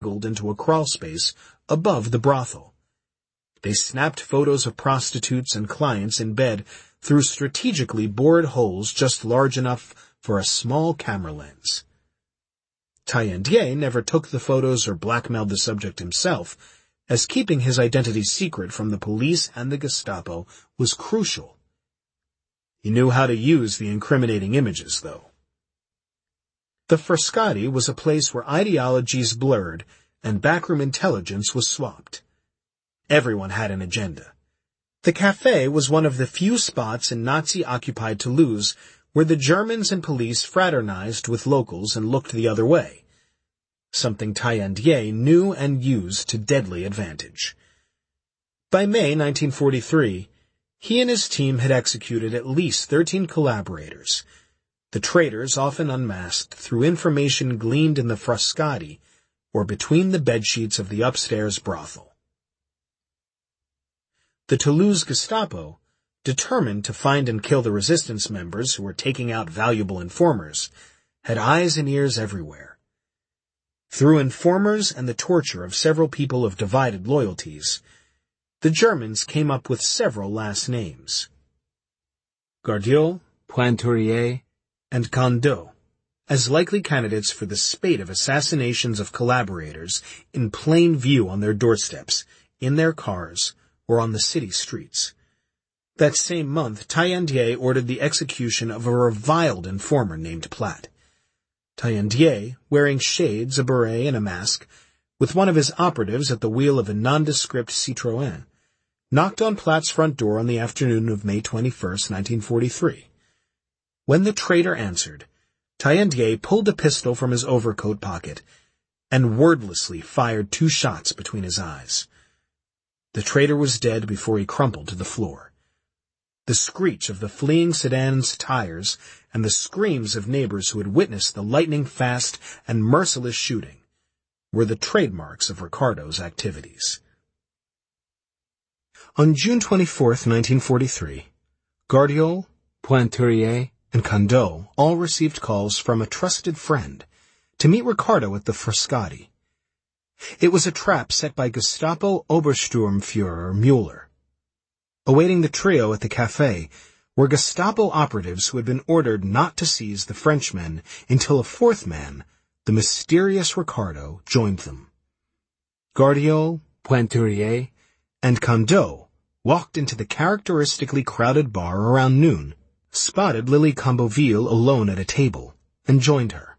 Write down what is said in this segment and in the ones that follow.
into a crawlspace above the brothel. They snapped photos of prostitutes and clients in bed through strategically bored holes just large enough for a small camera lens. Taillandier never took the photos or blackmailed the subject himself, as keeping his identity secret from the police and the Gestapo was crucial. He knew how to use the incriminating images, though. The Frascati was a place where ideologies blurred and backroom intelligence was swapped. Everyone had an agenda. The café was one of the few spots in Nazi-occupied Toulouse where the Germans and police fraternized with locals and looked the other way, something Taillandier knew and used to deadly advantage. By May 1943, he and his team had executed at least 13 collaborators, the traitors often unmasked through information gleaned in the Frascati or between the bedsheets of the upstairs brothel. The Toulouse Gestapo, determined to find and kill the resistance members who were taking out valuable informers, had eyes and ears everywhere. Through informers and the torture of several people of divided loyalties, the Germans came up with several last names: Gardiol, Pointurier, and Condot, as likely candidates for the spate of assassinations of collaborators in plain view on their doorsteps, in their cars, or on the city streets. That same month, Taillandier ordered the execution of a reviled informer named Platt. Taillandier, wearing shades, a beret, and a mask, with one of his operatives at the wheel of a nondescript Citroën, knocked on Platt's front door on the afternoon of May 21, 1943. When the traitor answered, Taillandier pulled a pistol from his overcoat pocket and wordlessly fired 2 shots between his eyes. The traitor was dead before he crumpled to the floor. The screech of the fleeing sedan's tires and the screams of neighbors who had witnessed the lightning-fast and merciless shooting were the trademarks of Ricardo's activities. On June 24, 1943, Gardiol, Pointurier, and Condot all received calls from a trusted friend to meet Ricardo at the Frascati. It was a trap set by Gestapo Obersturmführer Müller. Awaiting the trio at the café were Gestapo operatives who had been ordered not to seize the Frenchmen until a 4th man, the mysterious Ricardo, joined them. Gardiol, Pointurier, and Condot walked into the characteristically crowded bar around noon, spotted Lily Comboville alone at a table, and joined her.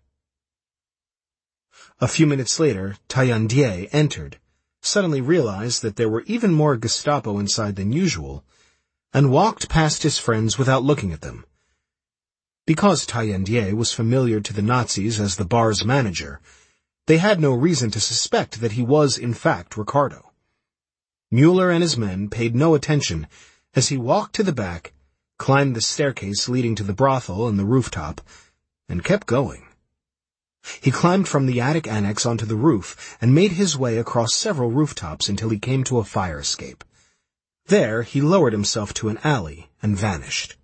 A few minutes later, Taillandier entered, suddenly realized that there were even more Gestapo inside than usual, and walked past his friends without looking at them. Because Taillandier was familiar to the Nazis as the bar's manager, they had no reason to suspect that he was, in fact, Ricardo. Müller and his men paid no attention as he walked to the back, climbed the staircase leading to the brothel and the rooftop, and kept going. He climbed from the attic annex onto the roof and made his way across several rooftops until he came to a fire escape. There, he lowered himself to an alley and vanished.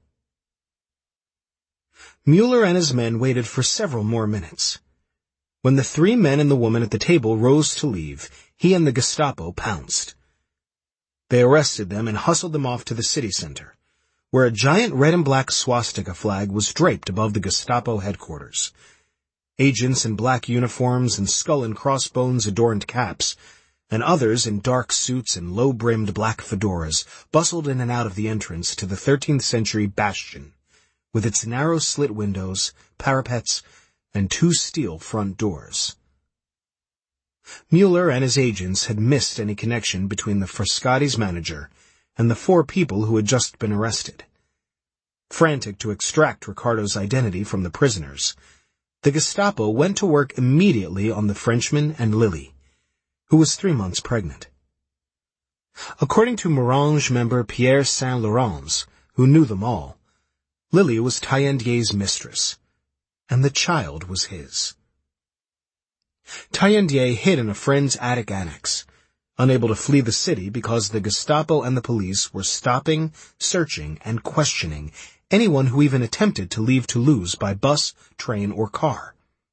Müller and his men waited for several more minutes. When the 3 men and the woman at the table rose to leave, he and the Gestapo pounced. They arrested them and hustled them off to the city center, where a giant red and black swastika flag was draped above the Gestapo headquarters. Agents in black uniforms and skull and crossbones-adorned caps, and others in dark suits and low-brimmed black fedoras bustled in and out of the entrance to the 13th-century bastion, with its narrow slit windows, parapets, and 2 steel front doors. Müller and his agents had missed any connection between the Frascati's manager and the 4 people who had just been arrested. Frantic to extract Ricardo's identity from the prisoners, the Gestapo went to work immediately on the Frenchman and Lily, who was 3 months pregnant. According to Morange member Pierre Saint-Laurent, who knew them all, Lily was Taillandier's mistress, and the child was his. Taillandier hid in a friend's attic annex, unable to flee the city because the Gestapo and the police were stopping, searching, and questioning anyone who even attempted to leave Toulouse by bus, train, or car.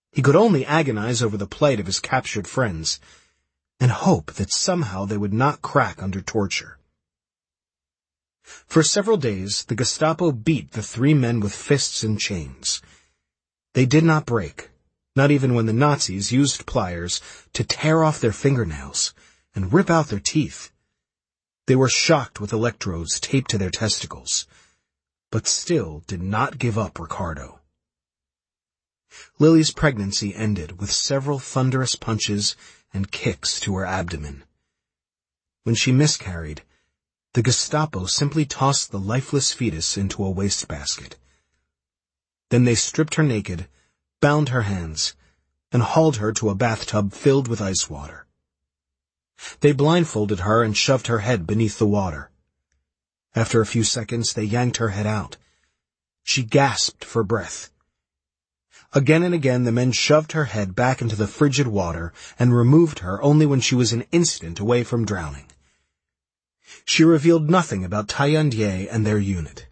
He could only agonize over the plight of his captured friends, and hope that somehow they would not crack under torture. For several days, the Gestapo beat the three men with fists and chains. They did not break, not even when the Nazis used pliers to tear off their fingernails and rip out their teeth. They were shocked with electrodes taped to their testicles, but still did not give up Ricardo. Lily's pregnancy ended with several thunderous punches and kicks to her abdomen. When she miscarried, the Gestapo simply tossed the lifeless fetus into a wastebasket. Then they stripped her naked, bound her hands, and hauled her to a bathtub filled with ice water. They blindfolded her and shoved her head beneath the water. After a few seconds, they yanked her head out. She gasped for breath. Again and again, the men shoved her head back into the frigid water and removed her only when she was an instant away from drowning. She revealed nothing about Taillandier and their unit.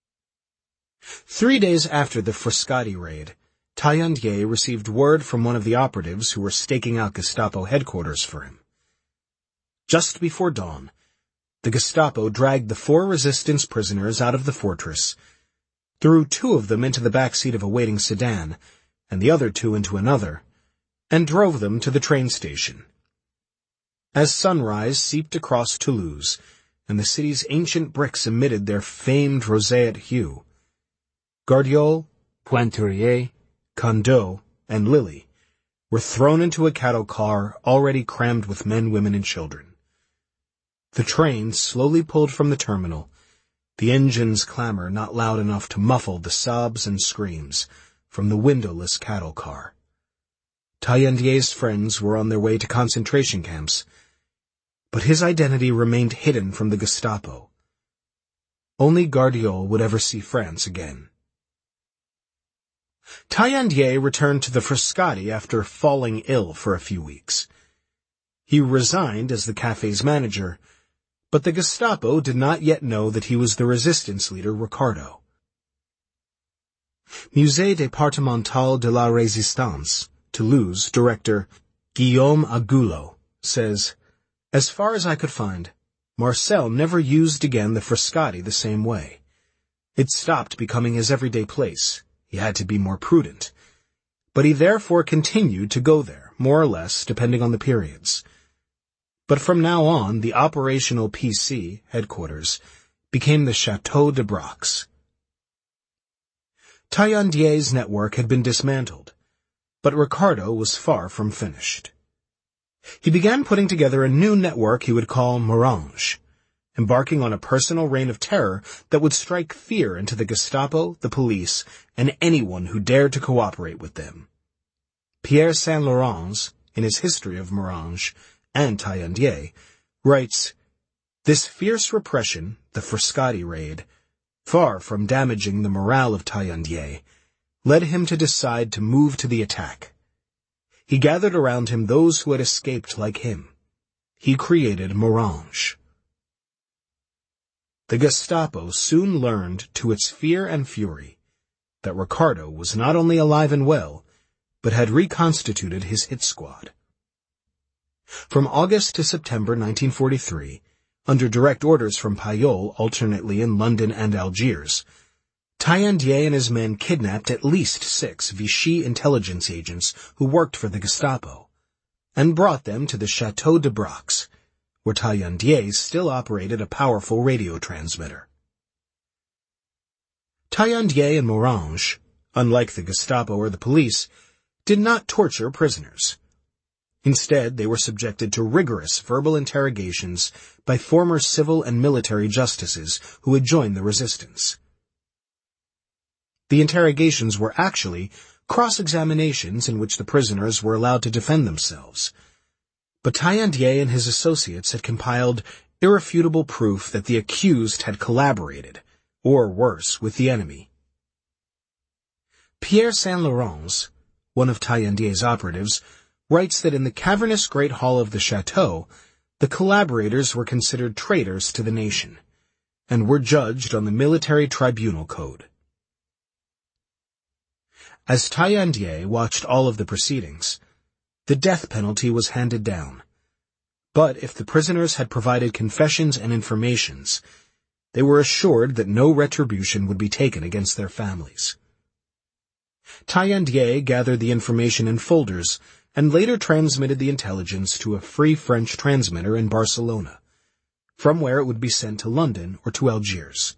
3 days after the Frascati raid, Taillandier received word from one of the operatives who were staking out Gestapo headquarters for him. Just before dawn, the Gestapo dragged the 4 resistance prisoners out of the fortress, threw 2 of them into the back seat of a waiting sedan, and the other 2 into another, and drove them to the train station. As sunrise seeped across Toulouse, and the city's ancient bricks emitted their famed roseate hue, Gardiol, Pointurier, Condot, and Lily were thrown into a cattle car already crammed with men, women, and children. The train slowly pulled from the terminal, the engine's clamor not loud enough to muffle the sobs and screams from the windowless cattle car. Taillandier's friends were on their way to concentration camps, but his identity remained hidden from the Gestapo. Only Gardiol would ever see France again. Taillandier returned to the Frascati after falling ill for a few weeks. He resigned as the cafe's manager, but the Gestapo did not yet know that he was the resistance leader Ricardo. Musée départemental de la Résistance, Toulouse director Guillaume Agulot says, "As far as I could find, Marcel never used again the Frascati the same way. It stopped becoming his everyday place. He had to be more prudent. But he therefore continued to go there, more or less, depending on the periods. But from now on, the operational PC, headquarters, became the Château de Brox." Taillandier's network had been dismantled, but Ricardo was far from finished. He began putting together a new network he would call Morange, embarking on a personal reign of terror that would strike fear into the Gestapo, the police, and anyone who dared to cooperate with them. Pierre Saint-Laurent, in his history of Morange and Taillandier, writes, "This fierce repression, the Frascati raid, far from damaging the morale of Taillandier, led him to decide to move to the attack. He gathered around him those who had escaped like him. He created Morange." The Gestapo soon learned, to its fear and fury, that Ricardo was not only alive and well, but had reconstituted his hit squad. From August to September 1943, under direct orders from Payol alternately in London and Algiers, Taillandier and his men kidnapped at least 6 Vichy intelligence agents who worked for the Gestapo, and brought them to the Château de Brox, where Taillandier still operated a powerful radio transmitter. Taillandier and Morange, unlike the Gestapo or the police, did not torture prisoners. Instead, they were subjected to rigorous verbal interrogations by former civil and military justices who had joined the resistance. The interrogations were actually cross-examinations in which the prisoners were allowed to defend themselves. But Taillandier and his associates had compiled irrefutable proof that the accused had collaborated, or worse, with the enemy. Pierre Saint-Laurent, one of Taillandier's operatives, writes that in the cavernous great hall of the chateau, the collaborators were considered traitors to the nation, and were judged on the military tribunal code. As Taillandier watched all of the proceedings, the death penalty was handed down. But if the prisoners had provided confessions and informations, they were assured that no retribution would be taken against their families. Taillandier gathered the information in folders and later transmitted the intelligence to a free French transmitter in Barcelona, from where it would be sent to London or to Algiers.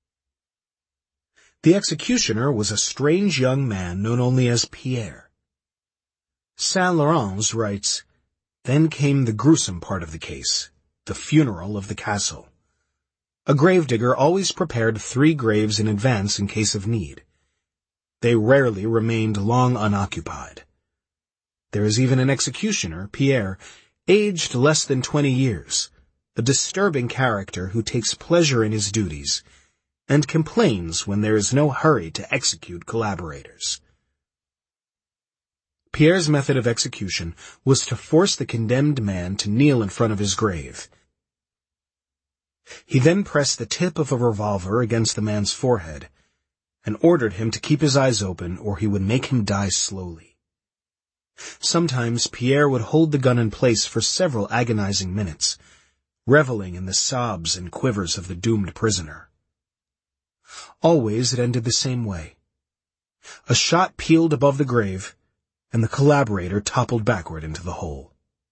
The executioner was a strange young man known only as Pierre. Saint-Laurent writes, "Then came the gruesome part of the case, the funeral of the castle. A gravedigger always prepared 3 graves in advance in case of need. They rarely remained long unoccupied. There is even an executioner, Pierre, aged less than 20 years, a disturbing character who takes pleasure in his duties and complains when there is no hurry to execute collaborators." Pierre's method of execution was to force the condemned man to kneel in front of his grave. He then pressed the tip of a revolver against the man's forehead and ordered him to keep his eyes open or he would make him die slowly. Sometimes Pierre would hold the gun in place for several agonizing minutes, reveling in the sobs and quivers of the doomed prisoner. Always it ended the same way. A shot pealed above the grave, and the collaborator toppled backward into the hole.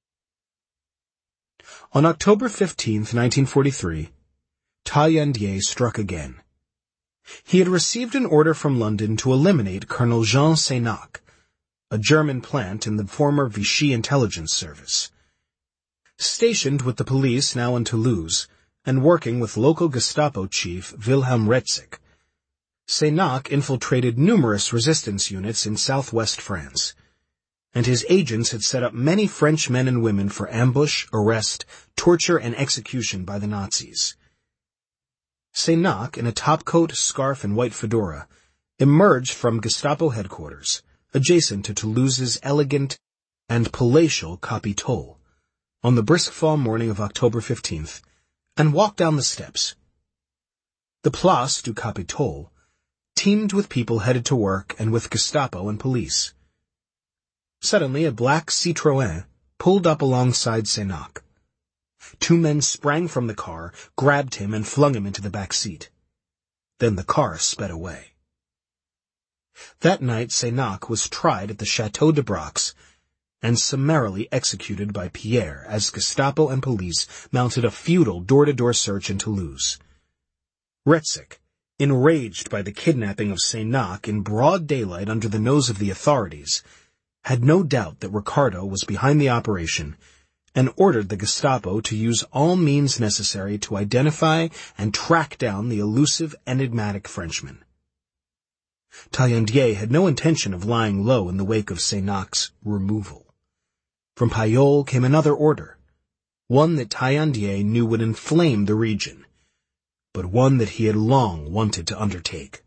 On October 15, 1943, Taillandier struck again. He had received an order from London to eliminate Colonel Jean Sénac, a German plant in the former Vichy intelligence service. Stationed with the police now in Toulouse, and working with local Gestapo chief Wilhelm Retzig, Sénac infiltrated numerous resistance units in southwest France, and his agents had set up many French men and women for ambush, arrest, torture, and execution by the Nazis. Sénac, in a topcoat, scarf, and white fedora, emerged from Gestapo headquarters, adjacent to Toulouse's elegant and palatial Capitole, on the brisk fall morning of October 15th, and walked down the steps. The Place du Capitole teemed with people headed to work and with Gestapo and police. Suddenly, a black Citroën pulled up alongside Sénac. 2 men sprang from the car, grabbed him, and flung him into the back seat. Then the car sped away. That night, Sénac was tried at the Château de Brax and summarily executed by Pierre as Gestapo and police mounted a futile door-to-door search in Toulouse. Retzig, enraged by the kidnapping of Sénac in broad daylight under the nose of the authorities, had no doubt that Ricardo was behind the operation and ordered the Gestapo to use all means necessary to identify and track down the elusive, enigmatic Frenchman. Taillandier had no intention of lying low in the wake of Sénac's removal. From Payol came another order, one that Taillandier knew would inflame the region, but one that he had long wanted to undertake.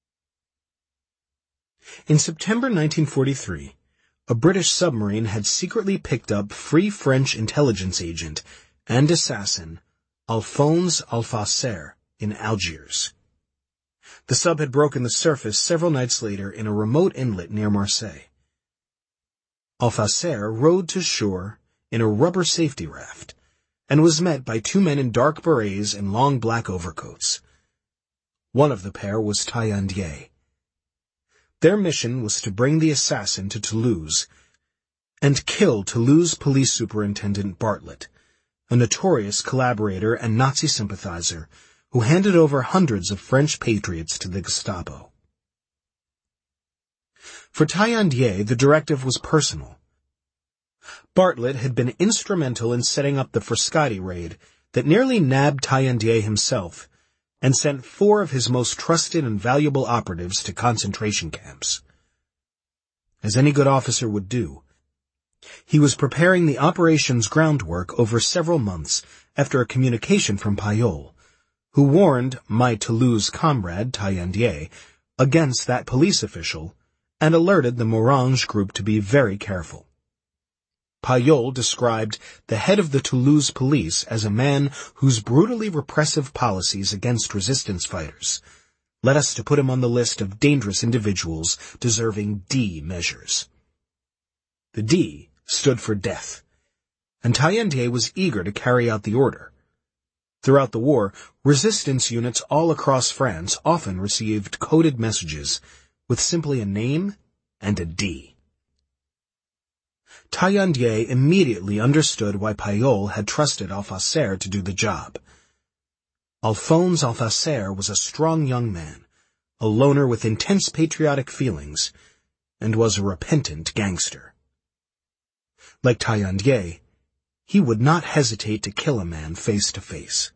In September 1943, a British submarine had secretly picked up Free French intelligence agent and assassin Alphonse Alphasser in Algiers. The sub had broken the surface several nights later in a remote inlet near Marseille. Alphasser rowed to shore in a rubber safety raft and was met by 2 men in dark berets and long black overcoats. One of the pair was Taillandier. Their mission was to bring the assassin to Toulouse and kill Toulouse Police Superintendent Bartlett, a notorious collaborator and Nazi sympathizer who handed over hundreds of French patriots to the Gestapo. For Taillandier, the directive was personal. Bartlett had been instrumental in setting up the Frascati raid that nearly nabbed Taillandier himself and sent 4 of his most trusted and valuable operatives to concentration camps. As any good officer would do, he was preparing the operation's groundwork over several months after a communication from Payol, who warned my Toulouse comrade, Taillandier, against that police official and alerted the Morange group to be very careful. Payol described the head of the Toulouse police as a man whose brutally repressive policies against resistance fighters led us to put him on the list of dangerous individuals deserving D measures. The D stood for death, and Taillandier was eager to carry out the order. Throughout the war, resistance units all across France often received coded messages with simply a name and a D. Taillandier immediately understood why Payol had trusted Althusser to do the job. Alphonse Althusser was a strong young man, a loner with intense patriotic feelings, and was a repentant gangster. Like Taillandier, he would not hesitate to kill a man face to face.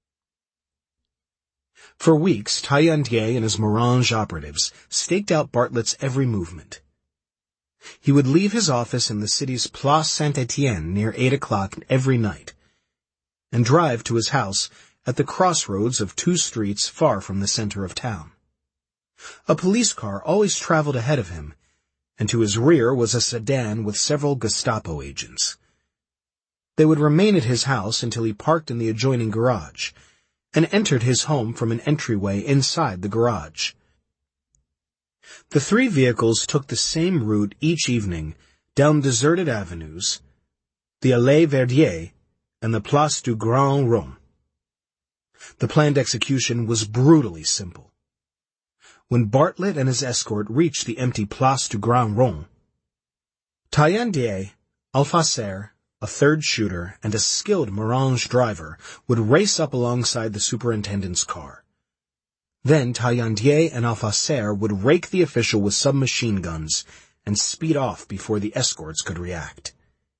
For weeks, Taillandier and his Morange operatives staked out Bartlett's every movement. He would leave his office in the city's Place Saint-Étienne near 8 o'clock every night, and drive to his house at the crossroads of two streets far from the center of town. A police car always traveled ahead of him, and to his rear was a sedan with several Gestapo agents. They would remain at his house until he parked in the adjoining garage, and entered his home from an entryway inside the garage. The three vehicles took the same route each evening down deserted avenues, the Allée Verdier and the Place du Grand Rond. The planned execution was brutally simple. When Bartlett and his escort reached the empty Place du Grand Rond, Taillandier, Althusser, a third shooter, and a skilled Morange driver would race up alongside the superintendent's car. Then Taillandier and Althusser would rake the official with submachine guns and speed off before the escorts could react.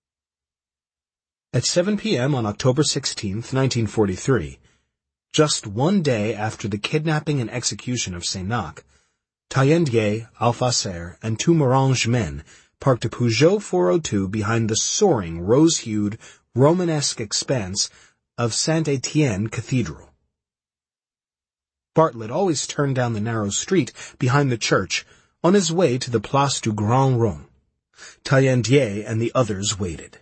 At 7 p.m. on October 16, 1943, just one day after the kidnapping and execution of Sénac, Taillandier, Althusser, and two Morange men parked a Peugeot 402 behind the soaring, rose-hued, Romanesque expanse of Saint-Étienne Cathedral. Bartlett always turned down the narrow street behind the church on his way to the Place du Grand Rond. Taillandier and the others waited.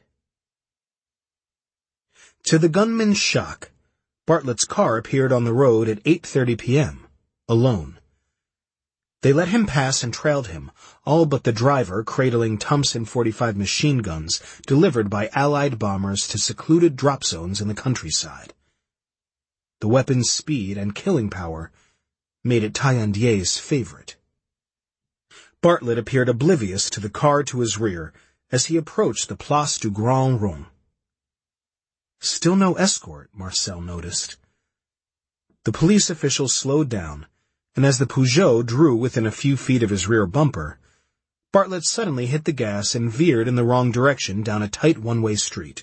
To the gunman's shock, Bartlett's car appeared on the road at 8:30 p.m., alone. They let him pass and trailed him, all but the driver cradling Thompson 45 machine guns delivered by Allied bombers to secluded drop zones in the countryside. The weapon's speed and killing power made it Taillandier's favorite. Bartlett appeared oblivious to the car to his rear as he approached the Place du Grand Rond. Still no escort, Marcel noticed. The police official slowed down, and as the Peugeot drew within a few feet of his rear bumper, Bartlett suddenly hit the gas and veered in the wrong direction down a tight one-way street.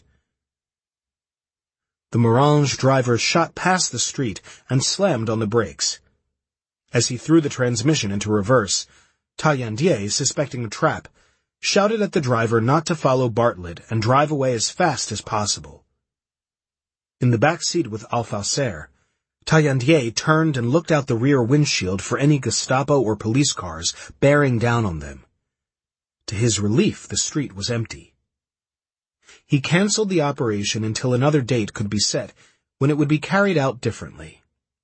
The Morange driver shot past the street and slammed on the brakes. As he threw the transmission into reverse, Taillandier, suspecting a trap, shouted at the driver not to follow Bartlett and drive away as fast as possible. In the back seat with Althusser, Taillandier turned and looked out the rear windshield for any Gestapo or police cars bearing down on them. To his relief, the street was empty. He canceled the operation until another date could be set, when it would be carried out differently.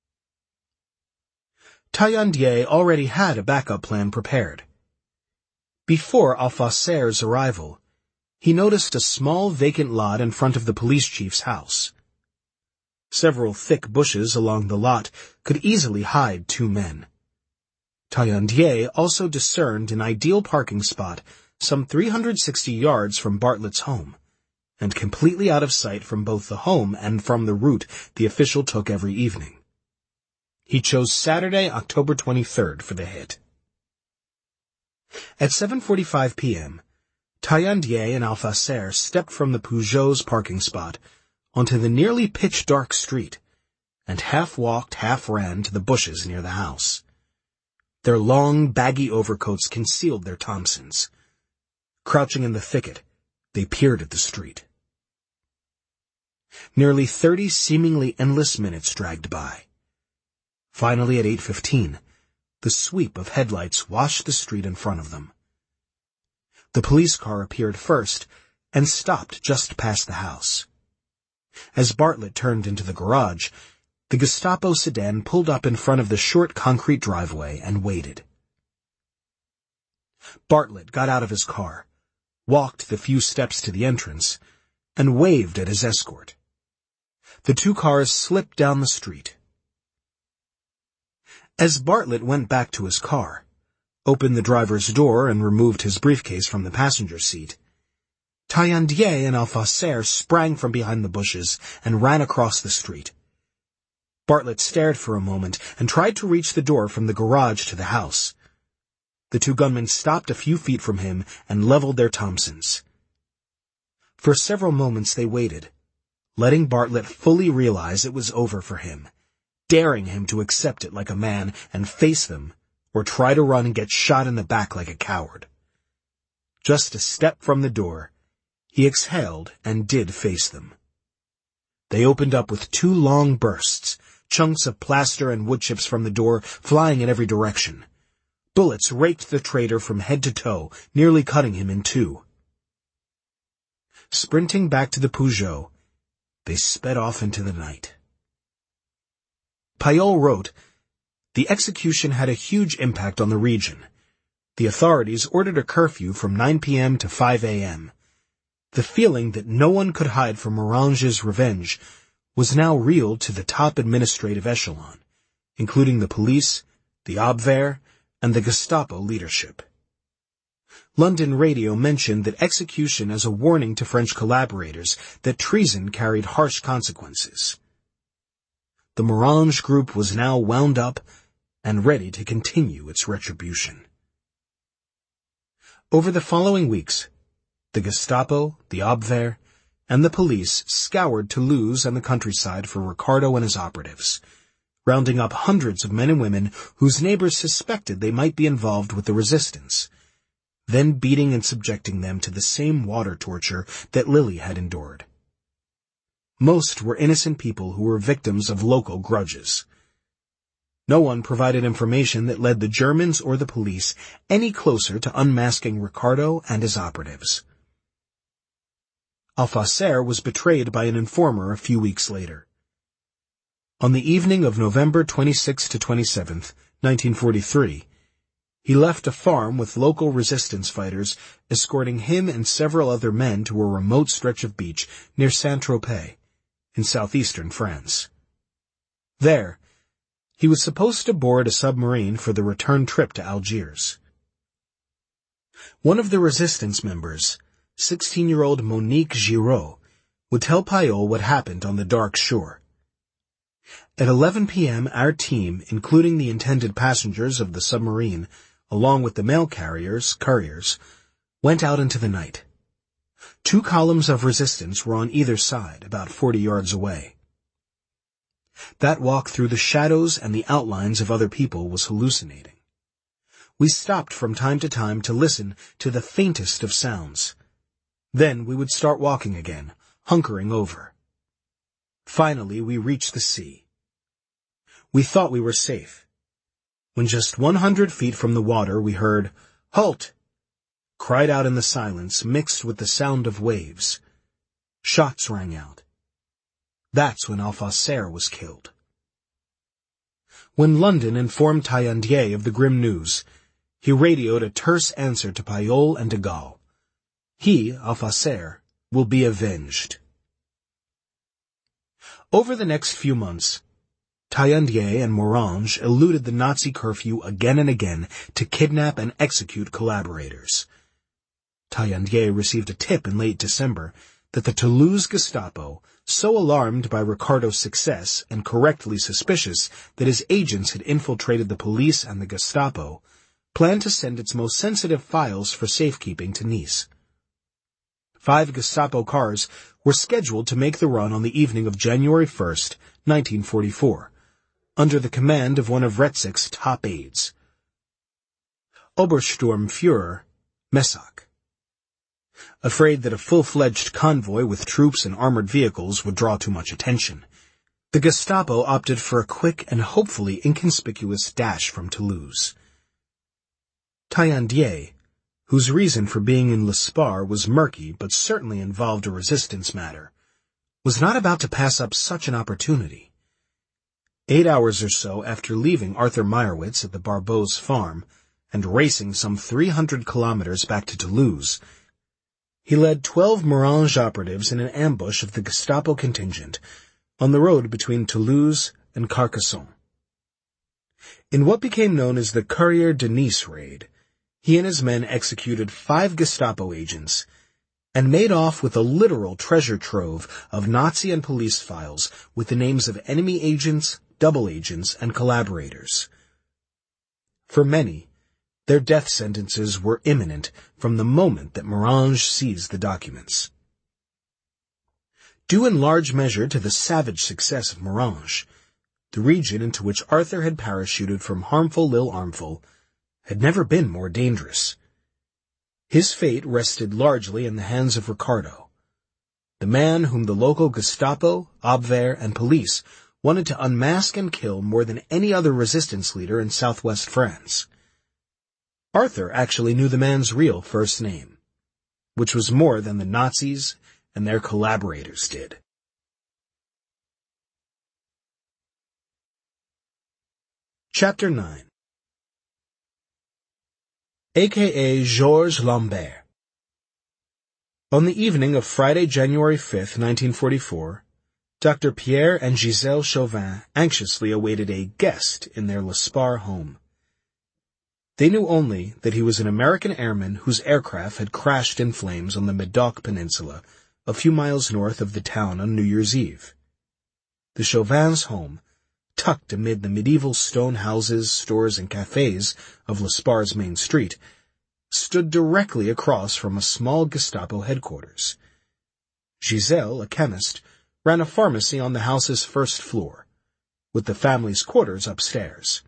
Taillandier already had a backup plan prepared. Before Althusser's arrival, he noticed a small vacant lot in front of the police chief's house. Several thick bushes along the lot could easily hide two men. Taillandier also discerned an ideal parking spot some 360 yards from Bartlett's home, and completely out of sight from both the home and from the route the official took every evening. He chose Saturday, October 23rd for the hit. At 7:45 p.m., Taillandier and Althusser stepped from the Peugeot's parking spot onto the nearly pitch-dark street, and half-walked, half-ran to the bushes near the house. Their long, baggy overcoats concealed their Thompsons. Crouching in the thicket, they peered at the street. Nearly 30 seemingly endless minutes dragged by. Finally, at 8:15, the sweep of headlights washed the street in front of them. The police car appeared first and stopped just past the house. As Bartlett turned into the garage, The Gestapo sedan pulled up in front of the short concrete driveway and waited. Bartlett got out of his car, walked the few steps to the entrance, and waved at his escort. The two cars slipped down the street. As Bartlett went back to his car, opened the driver's door and removed his briefcase from the passenger seat, Taillandier and Alphaser sprang from behind the bushes and ran across the street. Bartlett stared for a moment and tried to reach the door from the garage to the house. The two gunmen stopped a few feet from him and leveled their Thompsons. For several moments they waited, letting Bartlett fully realize it was over for him, daring him to accept it like a man and face them, or try to run and get shot in the back like a coward. Just a step from the door, he exhaled and did face them. They opened up with two long bursts, chunks of plaster and wood chips from the door flying in every direction. Bullets raked the traitor from head to toe, nearly cutting him in two. Sprinting back to the Peugeot, they sped off into the night. Payol wrote, "The execution had a huge impact on the region. The authorities ordered a curfew from 9 p.m. to 5 a.m. The feeling that no one could hide from Morange's revenge was now real to the top administrative echelon, including the police, the Abwehr, and the Gestapo leadership." London radio mentioned that execution as a warning to French collaborators that treason carried harsh consequences. The Morange group was now wound up and ready to continue its retribution. Over the following weeks, the Gestapo, the Abwehr, and the police scoured Toulouse and the countryside for Ricardo and his operatives, rounding up hundreds of men and women whose neighbors suspected they might be involved with the resistance, then beating and subjecting them to the same water torture that Lily had endured. Most were innocent people who were victims of local grudges. No one provided information that led the Germans or the police any closer to unmasking Ricardo and his operatives. Alphaser was betrayed by an informer a few weeks later. On the evening of November 26 to 27th, 1943, he left a farm with local resistance fighters escorting him and several other men to a remote stretch of beach near Saint-Tropez, in southeastern France. There, he was supposed to board a submarine for the return trip to Algiers. One of the resistance members, 16-year-old Monique Giraud, would tell Payol what happened on the dark shore. At 11 p.m., our team, including the intended passengers of the submarine, along with the mail couriers, went out into the night. Two columns of resistance were on either side, about 40 yards away. That walk through the shadows and the outlines of other people was hallucinating. We stopped from time to time to listen to the faintest of sounds. Then we would start walking again, hunkering over. Finally, we reached the sea. We thought we were safe. When just 100 feet from the water we heard, "Halt!" cried out in the silence mixed with the sound of waves. Shots rang out. That's when Alphaser was killed. When London informed Taillandier of the grim news, he radioed a terse answer to Payol and de Gaulle. He, Alphaser, will be avenged. Over the next few months, Taillandier and Morange eluded the Nazi curfew again and again to kidnap and execute collaborators. Taillandier received a tip in late December that the Toulouse Gestapo, so alarmed by Ricardo's success and correctly suspicious that his agents had infiltrated the police and the Gestapo, planned to send its most sensitive files for safekeeping to Nice. 5 Gestapo cars were scheduled to make the run on the evening of January 1st, 1944, under the command of one of Retzig's top aides, Obersturmführer Messac. Afraid that a full-fledged convoy with troops and armored vehicles would draw too much attention, the Gestapo opted for a quick and hopefully inconspicuous dash from Toulouse. Taillandier, whose reason for being in Le Spar was murky but certainly involved a resistance matter, was not about to pass up such an opportunity. 8 hours or so after leaving Arthur Meyerowitz at the Barbeau's farm and racing some 300 kilometers back to Toulouse, he led 12 Morange operatives in an ambush of the Gestapo contingent on the road between Toulouse and Carcassonne. In what became known as the Courrier de Nice raid, he and his men executed 5 Gestapo agents and made off with a literal treasure trove of Nazi and police files with the names of enemy agents, double agents, and collaborators. For many, their death sentences were imminent from the moment that Morange seized the documents. Due in large measure to the savage success of Morange, the region into which Arthur had parachuted from harmful Lille Armful had never been more dangerous. His fate rested largely in the hands of Ricardo, the man whom the local Gestapo, Abwehr, and police wanted to unmask and kill more than any other resistance leader in southwest France. Arthur actually knew the man's real first name, which was more than the Nazis and their collaborators did. Chapter 9. A.K.A. Georges Lambert. On the evening of Friday, January 5th, 1944, Dr. Pierre and Gisèle Chauvin anxiously awaited a guest in their L'Espar home. They knew only that he was an American airman whose aircraft had crashed in flames on the Médoc Peninsula, a few miles north of the town on New Year's Eve. The Chauvins' home, tucked amid the medieval stone houses, stores, and cafes of L'Espar's main street, stood directly across from a small Gestapo headquarters. Gisèle, a chemist, ran a pharmacy on the house's first floor, with the family's quarters upstairs.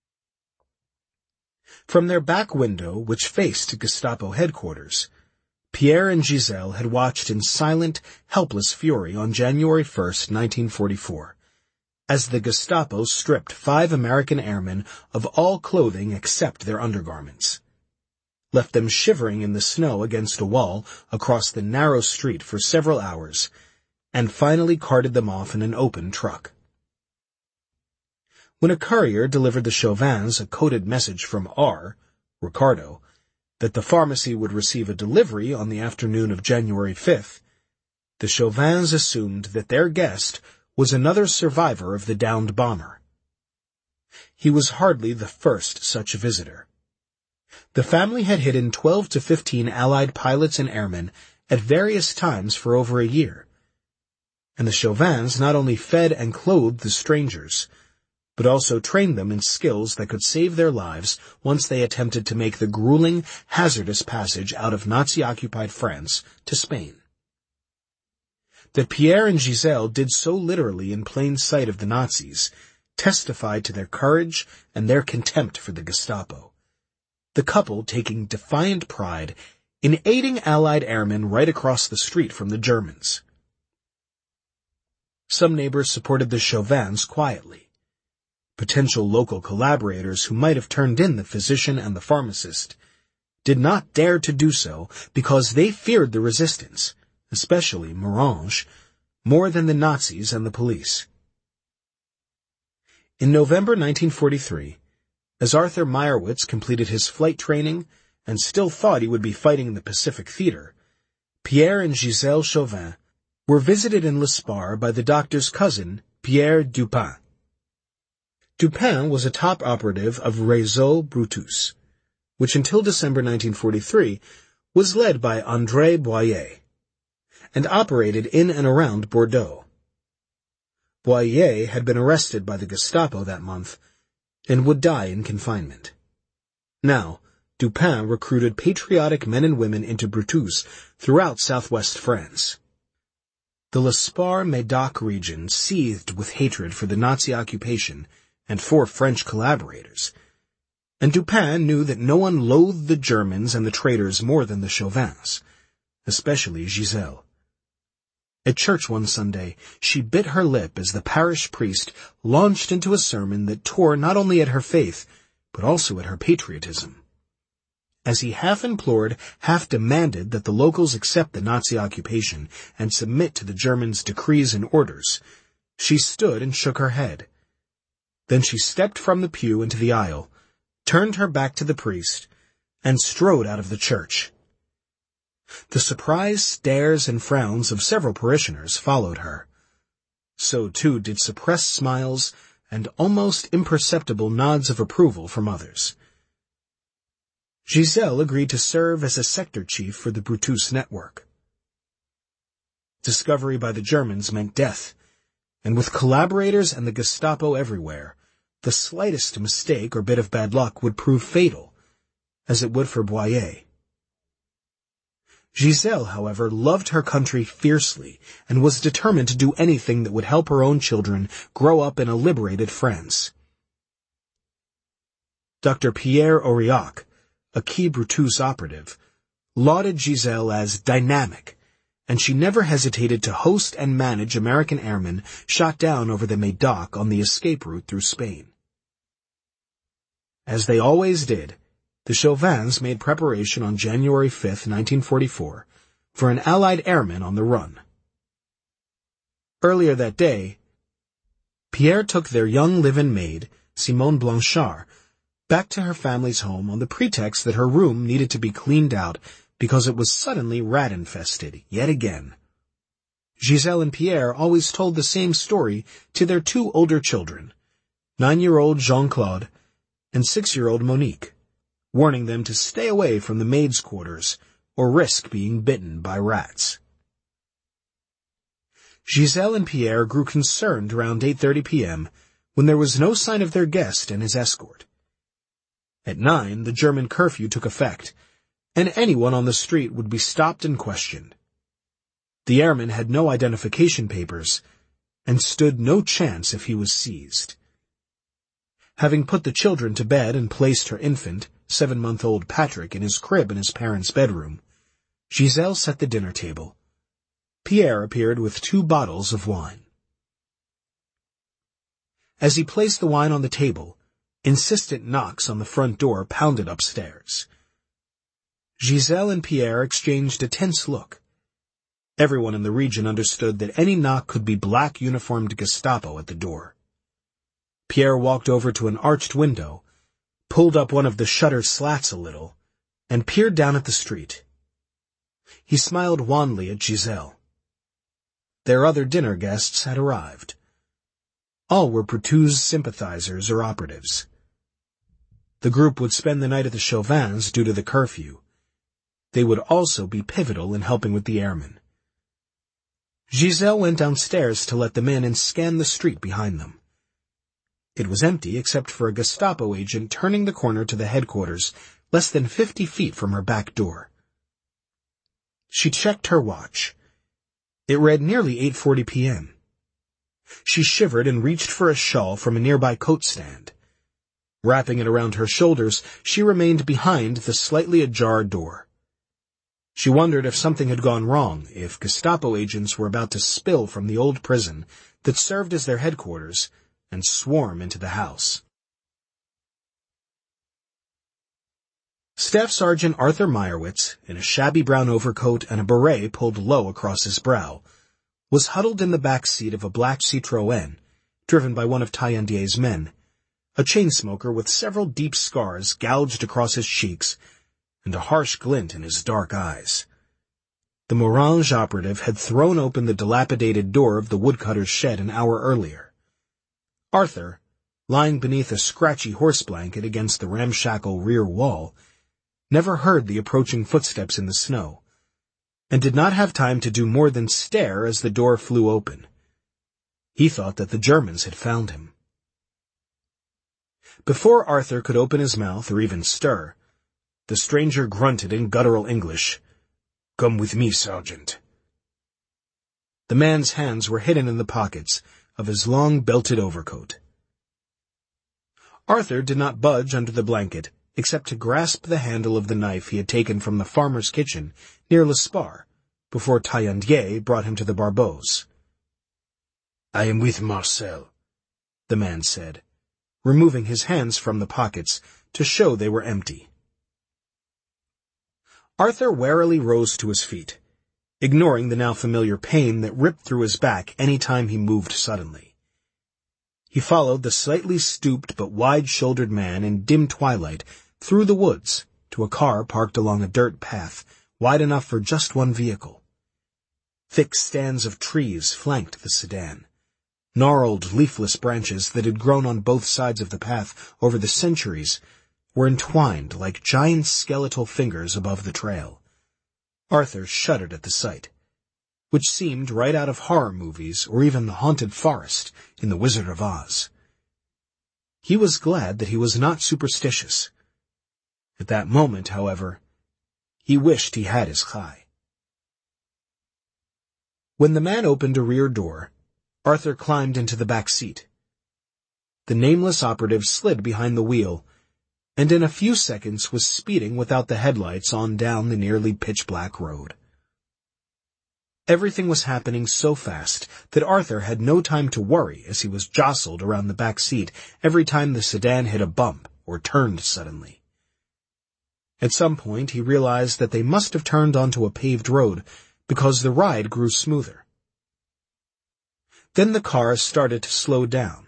From their back window, which faced Gestapo headquarters, Pierre and Gisèle had watched in silent, helpless fury on January 1st, 1944, as the Gestapo stripped 5 American airmen of all clothing except their undergarments, left them shivering in the snow against a wall across the narrow street for several hours, and finally carted them off in an open truck. When a courier delivered the Chauvins a coded message from Ricardo, that the pharmacy would receive a delivery on the afternoon of January 5th, the Chauvins assumed that their guest was another survivor of the downed bomber. He was hardly the first such visitor. The family had hidden 12 to 15 Allied pilots and airmen at various times for over a year, and the Chauvins not only fed and clothed the strangers, but also trained them in skills that could save their lives once they attempted to make the grueling, hazardous passage out of Nazi-occupied France to Spain. That Pierre and Gisèle did so literally in plain sight of the Nazis testified to their courage and their contempt for the Gestapo, the couple taking defiant pride in aiding Allied airmen right across the street from the Germans. Some neighbors supported the Chauvins quietly. Potential local collaborators who might have turned in the physician and the pharmacist did not dare to do so because they feared the resistance, especially Morange, more than the Nazis and the police. In November 1943, as Arthur Meyerowitz completed his flight training and still thought he would be fighting in the Pacific Theater, Pierre and Gisèle Chauvin were visited in L'Espar by the doctor's cousin, Pierre Dupin. Dupin was a top operative of Réseau Brutus, which until December 1943 was led by André Boyer, and operated in and around Bordeaux. Boyer had been arrested by the Gestapo that month and would die in confinement. Now, Dupin recruited patriotic men and women into Brutus throughout southwest France. The L'Espar-Médoc region seethed with hatred for the Nazi occupation and for French collaborators, and Dupin knew that no one loathed the Germans and the traitors more than the Chauvins, especially Gisèle. At church one Sunday, she bit her lip as the parish priest launched into a sermon that tore not only at her faith, but also at her patriotism. As he half implored, half demanded that the locals accept the Nazi occupation and submit to the Germans' decrees and orders, she stood and shook her head, Then she stepped from the pew into the aisle, turned her back to the priest, and strode out of the church. The surprised stares and frowns of several parishioners followed her. So too did suppressed smiles and almost imperceptible nods of approval from others. Giselle agreed to serve as a sector chief for the Brutus network. Discovery by the Germans meant death, and with collaborators and the Gestapo everywhere, the slightest mistake or bit of bad luck would prove fatal, as it would for Boyer. Giselle, however, loved her country fiercely and was determined to do anything that would help her own children grow up in a liberated France. Dr. Pierre Aurillac, a key Brutus operative, lauded Giselle as dynamic, and she never hesitated to host and manage American airmen shot down over the Médoc on the escape route through Spain. As they always did, the Chauvins made preparation on January 5, 1944, for an Allied airman on the run. Earlier that day, Pierre took their young live-in maid, Simone Blanchard, back to her family's home on the pretext that her room needed to be cleaned out because it was suddenly rat-infested yet again. Giselle and Pierre always told the same story to their two older children, 9-year-old Jean-Claude and 6-year-old Monique, warning them to stay away from the maids' quarters or risk being bitten by rats. Giselle and Pierre grew concerned around 8:30 p.m. when there was no sign of their guest and his escort. At 9, the German curfew took effect, and anyone on the street would be stopped and questioned. The airman had no identification papers and stood no chance if he was seized. Having put the children to bed and placed her infant, 7-month-old Patrick, in his crib in his parents' bedroom, Giselle set the dinner table. Pierre appeared with 2 bottles of wine. As he placed the wine on the table, insistent knocks on the front door pounded upstairs. Giselle and Pierre exchanged a tense look. Everyone in the region understood that any knock could be black-uniformed Gestapo at the door. Pierre walked over to an arched window, pulled up one of the shutter slats a little, and peered down at the street. He smiled wanly at Giselle. Their other dinner guests had arrived. All were Brutus sympathizers or operatives. The group would spend the night at the Chauvins due to the curfew. They would also be pivotal in helping with the airmen. Giselle went downstairs to let them in and scan the street behind them. It was empty except for a Gestapo agent turning the corner to the headquarters less than 50 feet from her back door. She checked her watch. It read nearly 8:40 p.m. She shivered and reached for a shawl from a nearby coat stand. Wrapping it around her shoulders, she remained behind the slightly ajar door. She wondered if something had gone wrong, if Gestapo agents were about to spill from the old prison that served as their headquarters and swarm into the house. Staff Sergeant Arthur Meyerowitz, in a shabby brown overcoat and a beret pulled low across his brow, was huddled in the back seat of a black Citroën, driven by one of Taillandier's men, a chain-smoker with several deep scars gouged across his cheeks and a harsh glint in his dark eyes. The Morange operative had thrown open the dilapidated door of the woodcutter's shed an hour earlier. Arthur, lying beneath a scratchy horse blanket against the ramshackle rear wall, never heard the approaching footsteps in the snow, and did not have time to do more than stare as the door flew open. He thought that the Germans had found him. Before Arthur could open his mouth or even stir, the stranger grunted in guttural English, "Come with me, Sergeant." The man's hands were hidden in the pockets of his long belted overcoat. Arthur did not budge under the blanket, except to grasp the handle of the knife he had taken from the farmer's kitchen near L'Espar, before Taillandier brought him to the Barbeaus. "I am with Marcel," the man said, removing his hands from the pockets to show they were empty. Arthur warily rose to his feet, ignoring the now familiar pain that ripped through his back any time he moved suddenly. He followed the slightly stooped but wide-shouldered man in dim twilight through the woods to a car parked along a dirt path wide enough for just one vehicle. Thick stands of trees flanked the sedan. Gnarled, leafless branches that had grown on both sides of the path over the centuries were entwined like giant skeletal fingers above the trail. Arthur shuddered at the sight, which seemed right out of horror movies or even the haunted forest in The Wizard of Oz. He was glad that he was not superstitious. At that moment, however, he wished he had his chai. When the man opened a rear door, Arthur climbed into the back seat. The nameless operative slid behind the wheel, and in a few seconds was speeding without the headlights on down the nearly pitch-black road. Everything was happening so fast that Arthur had no time to worry as he was jostled around the back seat every time the sedan hit a bump or turned suddenly. At some point he realized that they must have turned onto a paved road because the ride grew smoother. Then the car started to slow down.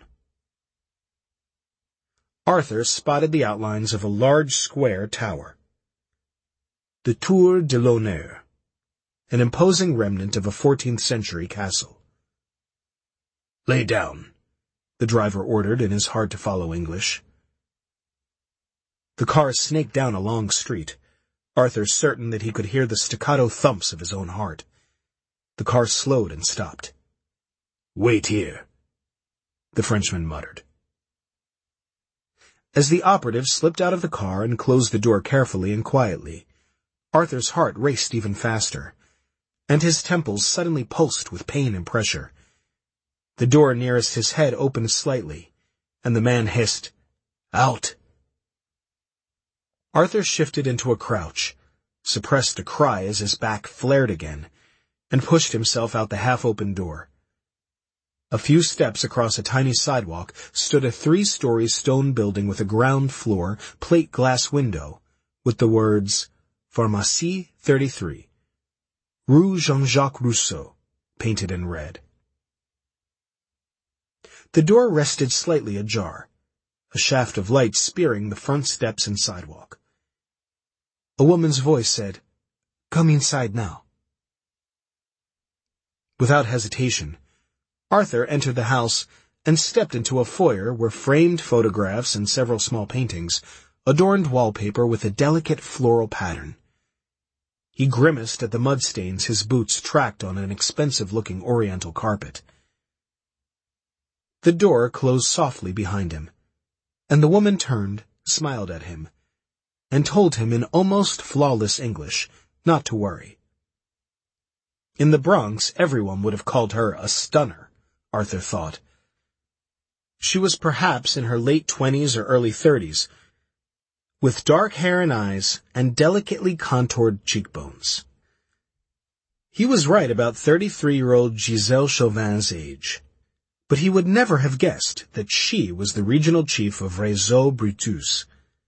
Arthur spotted the outlines of a large square tower. The Tour de l'Honneur, an imposing remnant of a 14th-century castle. "Lay down," the driver ordered in his hard-to-follow English. The car snaked down a long street, Arthur certain that he could hear the staccato thumps of his own heart. The car slowed and stopped. "Wait here," the Frenchman muttered. As the operative slipped out of the car and closed the door carefully and quietly, Arthur's heart raced even faster, and his temples suddenly pulsed with pain and pressure. The door nearest his head opened slightly, and the man hissed, "Out!" Arthur shifted into a crouch, suppressed a cry as his back flared again, and pushed himself out the half-open door. A few steps across a tiny sidewalk stood a 3-story stone building with a ground floor, plate glass window, with the words, Pharmacie 33, Rue Jean-Jacques Rousseau, painted in red. The door rested slightly ajar, a shaft of light spearing the front steps and sidewalk. A woman's voice said, "Come inside now." Without hesitation, Arthur entered the house and stepped into a foyer where framed photographs and several small paintings adorned wallpaper with a delicate floral pattern. He grimaced at the mud stains his boots tracked on an expensive-looking oriental carpet. The door closed softly behind him, and the woman turned, smiled at him, and told him in almost flawless English not to worry. In the Bronx, everyone would have called her a stunner, Arthur thought. She was perhaps in her late 20s or early 30s, with dark hair and eyes and delicately contoured cheekbones. He was right about 33-year-old Giselle Chauvin's age, but he would never have guessed that she was the regional chief of Réseau Brutus.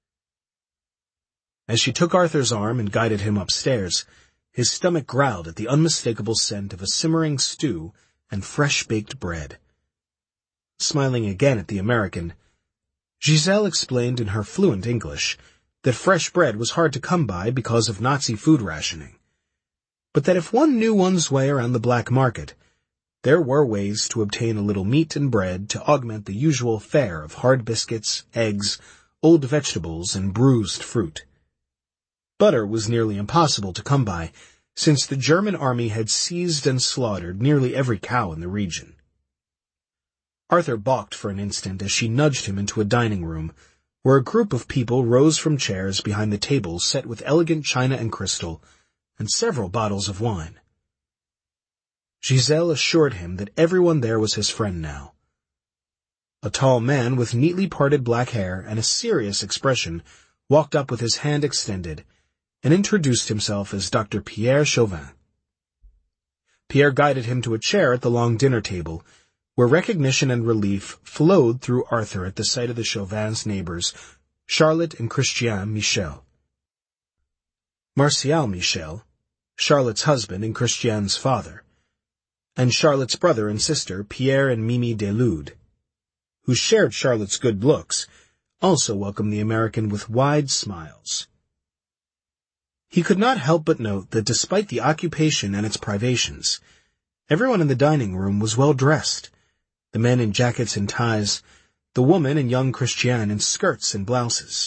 As she took Arthur's arm and guided him upstairs, his stomach growled at the unmistakable scent of a simmering stew and fresh-baked bread. Smiling again at the American, Giselle explained in her fluent English that fresh bread was hard to come by because of Nazi food rationing, but that if one knew one's way around the black market, there were ways to obtain a little meat and bread to augment the usual fare of hard biscuits, eggs, old vegetables, and bruised fruit. Butter was nearly impossible to come by, since the German army had seized and slaughtered nearly every cow in the region. Arthur balked for an instant as she nudged him into a dining room, where a group of people rose from chairs behind the tables set with elegant china and crystal, and several bottles of wine. Giselle assured him that everyone there was his friend now. A tall man with neatly parted black hair and a serious expression walked up with his hand extended, and introduced himself as Dr. Pierre Chauvin. Pierre guided him to a chair at the long dinner table, where recognition and relief flowed through Arthur at the sight of the Chauvins' neighbors, Charlotte and Christian Michel. Martial Michel, Charlotte's husband and Christian's father, and Charlotte's brother and sister, Pierre and Mimi Delude, who shared Charlotte's good looks, also welcomed the American with wide smiles. He could not help but note that despite the occupation and its privations, everyone in the dining room was well dressed, the men in jackets and ties, the woman and young Christiane in skirts and blouses.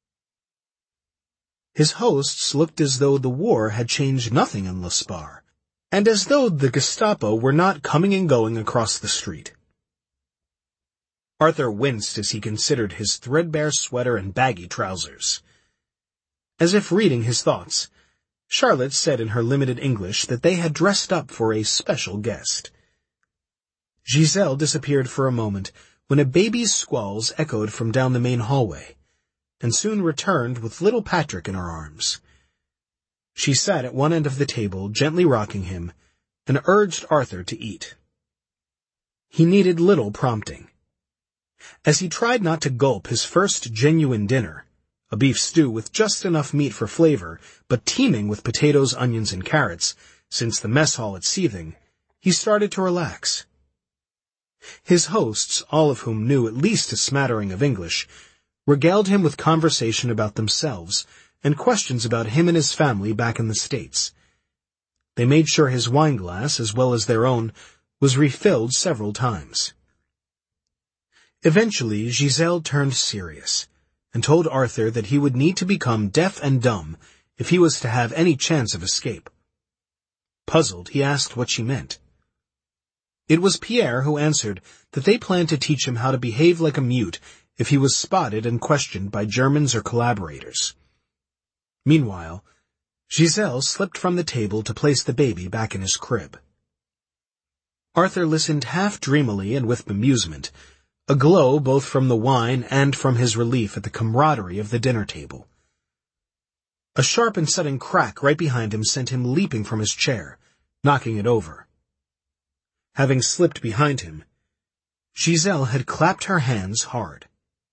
His hosts looked as though the war had changed nothing in Le Spar, and as though the Gestapo were not coming and going across the street. Arthur winced as he considered his threadbare sweater and baggy trousers. As if reading his thoughts, Charlotte said in her limited English that they had dressed up for a special guest. Giselle disappeared for a moment when a baby's squalls echoed from down the main hallway, and soon returned with little Patrick in her arms. She sat at one end of the table, gently rocking him, and urged Arthur to eat. He needed little prompting. As he tried not to gulp his first genuine dinner, a beef stew with just enough meat for flavor, but teeming with potatoes, onions, and carrots, since the mess hall had seething, he started to relax. His hosts, all of whom knew at least a smattering of English, regaled him with conversation about themselves and questions about him and his family back in the States. They made sure his wineglass, as well as their own, was refilled several times. Eventually, Giselle turned serious and told Arthur that he would need to become deaf and dumb if he was to have any chance of escape. Puzzled, he asked what she meant. It was Pierre who answered that they planned to teach him how to behave like a mute if he was spotted and questioned by Germans or collaborators. Meanwhile, Giselle slipped from the table to place the baby back in his crib. Arthur listened half dreamily and with bemusement, aglow both from the wine and from his relief at the camaraderie of the dinner table. A sharp and sudden crack right behind him sent him leaping from his chair, knocking it over. Having slipped behind him, Giselle had clapped her hands hard.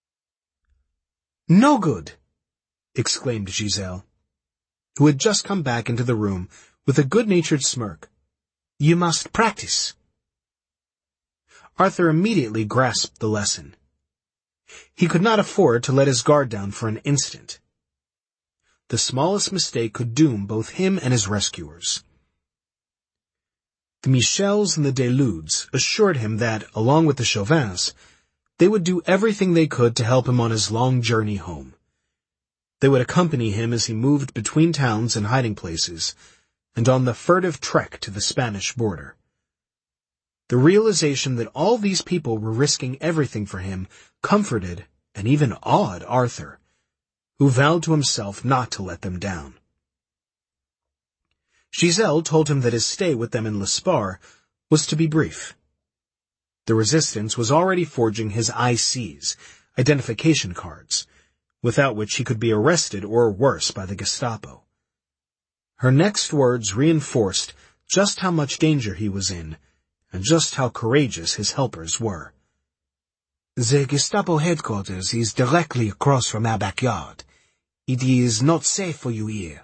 "No good!" exclaimed Giselle, who had just come back into the room with a good-natured smirk. "You must practice." Arthur immediately grasped the lesson. He could not afford to let his guard down for an instant. The smallest mistake could doom both him and his rescuers. The Michels and the Deludes assured him that, along with the Chauvins, they would do everything they could to help him on his long journey home. They would accompany him as he moved between towns and hiding places, and on the furtive trek to the Spanish border. The realization that all these people were risking everything for him comforted and even awed Arthur, who vowed to himself not to let them down. Giselle told him that his stay with them in Le Spar was to be brief. The resistance was already forging his ICs, identification cards, without which he could be arrested or worse by the Gestapo. Her next words reinforced just how much danger he was in, and just how courageous his helpers were. "The Gestapo headquarters is directly across from our backyard. It is not safe for you here."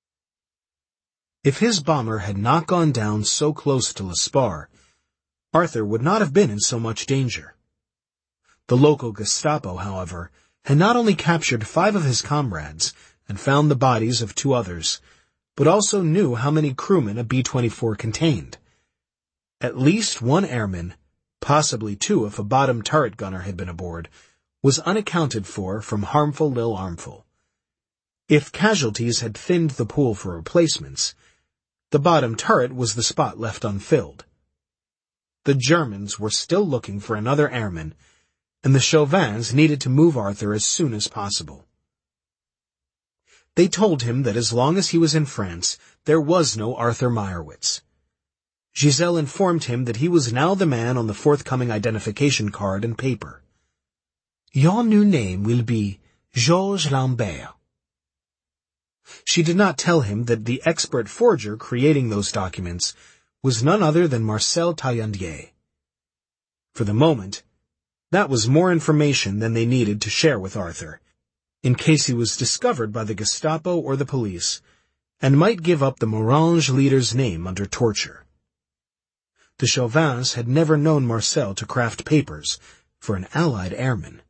If his bomber had not gone down so close to Le Spar, Arthur would not have been in so much danger. The local Gestapo, however, had not only captured 5 of his comrades and found the bodies of 2 others, but also knew how many crewmen a B-24 contained. At least 1 airman, possibly 2 if a bottom turret gunner had been aboard, was unaccounted for from harmful Lil Armful. If casualties had thinned the pool for replacements, the bottom turret was the spot left unfilled. The Germans were still looking for another airman, and the Chauvins needed to move Arthur as soon as possible. They told him that as long as he was in France, there was no Arthur Meyerowitz. Giselle informed him that he was now the man on the forthcoming identification card and paper. "Your new name will be Georges Lambert." She did not tell him that the expert forger creating those documents was none other than Marcel Taillandier. For the moment, that was more information than they needed to share with Arthur, in case he was discovered by the Gestapo or the police, and might give up the Morange leader's name under torture. The Chauvins had never known Marcel to craft papers, for an allied airman.